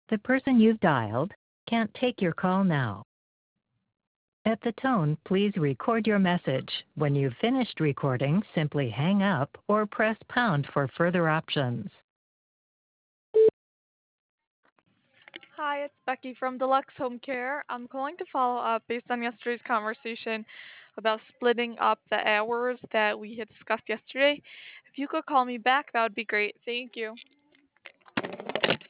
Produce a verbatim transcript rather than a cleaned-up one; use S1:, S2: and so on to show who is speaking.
S1: The person you've dialed can't take your call now. At the tone, please record your message. When you've finished recording, simply hang up or press pound for further options.
S2: Hi, it's Becky from Deluxe Home Care. I'm calling to follow up based on yesterday's conversation about splitting up the hours that we had discussed yesterday. If you could call me back, that would be great. Thank you.